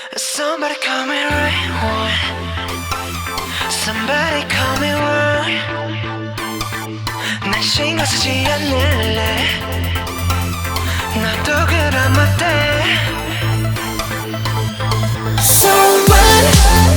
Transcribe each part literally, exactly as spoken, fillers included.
Somebody call me right one. Somebody call me wrong. 난 신경 쓰지 않을래. 너도 그럼 어때? So what?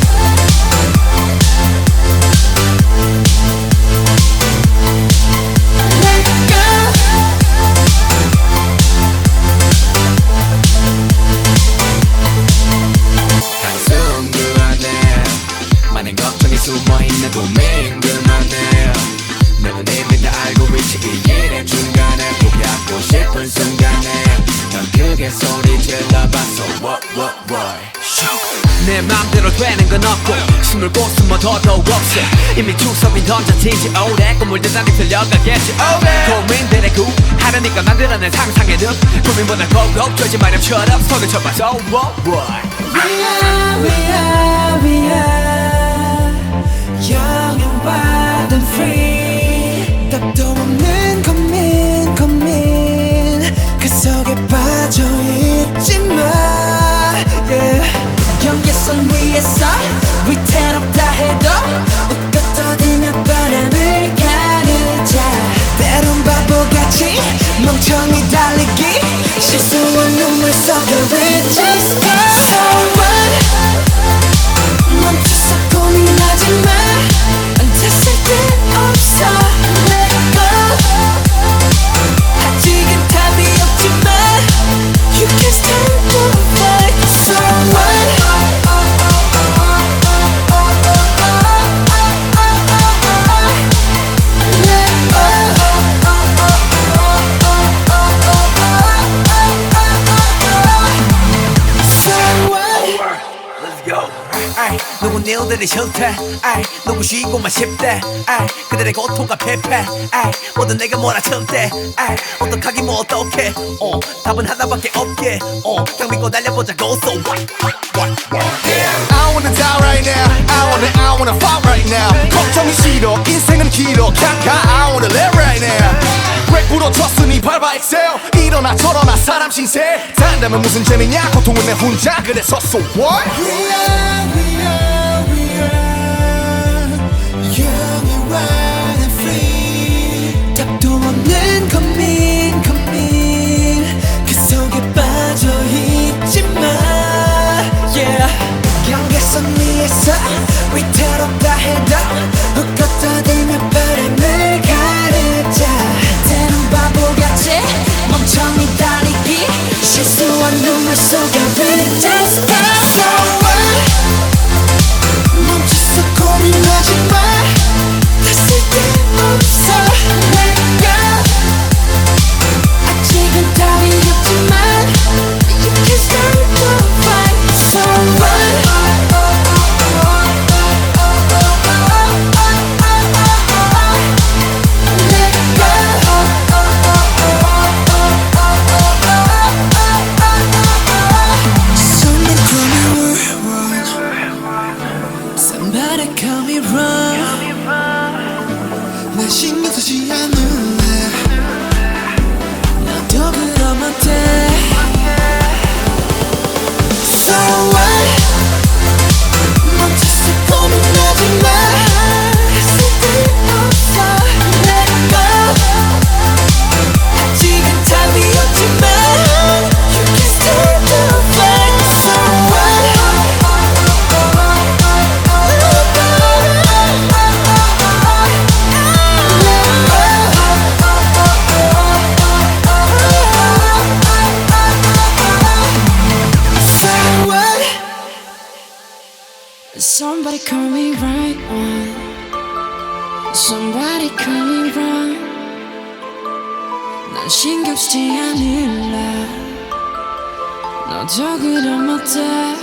숨어있는 고민 그만해. 너는 이미 다 알고 있지. 이 일의 중간에 포기하고 싶은 순간에 넌 크게 소리 질러봤어. What what what? 내 맘대로 되는 건 없고 숨을 곳은 뭐 더더욱 없어. 이미 투섭이 던져진 지 오래. 꿈을 대단히 들려가겠지 오래. 고민들의 구하려니까 만들어낸 상상의 늪. 고민보다 고고 쫄지 마렴처럼 손을 쳐봐. So what what? We are, we are, we are young and wild and free. 답도 없는 고민 고민 그 속에 빠져있지만 yeah. 경계선 위에서 위태롭다 해도 웃고 떠들며 바람을 가르자. 때론 바보같이 멍청이 달리기 실수한 눈물 속에 We just go. So what? 멈춰서 고민하지마. 앉았을 때 없어. Let go. 아직은 답이 없지만 You can stand to fight. So what? 누군 일들이 싫대 아이, 누구 쉬고만 싶대 아이, 그들의 고통과 패패 아이, 모두 내가 몰아쳤대 아이, 어떡하기 뭐 어떡해 어, 답은 하나밖에 없게 어, 그냥 믿고 달려보자고. So what, what, what, what? Yeah. I wanna die right now. I wanna, I wanna fight right now. 걱정이 싫어 인생은 길어 그냥 가. I wanna live right now. 왜 부러졌으니 밟아 excel. 일어나 저러나 사람 신세. 산다면 무슨 재미냐 고통은 내 혼자 그래서 so what? We are, we are, we are young and wild and free. 답도 없는 고민 고민 그 속에 빠져있지만 yeah. 경계선 위에서 위태롭다 해도 웃고 떠들며 바람을 가르자. 때론 바보같이 멍청이 달리기 실수한 눈물 속에 We just go. So what? 멈춰서 고민하지마. 다 쓸데없어. Let go. 아직은 답이 없지만 You can start to fight. So what? Somebody call me wrong. 난 신경 쓰지 않을래. 너도 그럼 어때? So what? 멈춰서 고민하지마. 쓸데없어. Let go. 아직은 답이 없지만 You can still do it. So what? Somebody call me right one. Somebody call me wrong. 난 신경 쓰지 않을래. 너도 그럼 어때?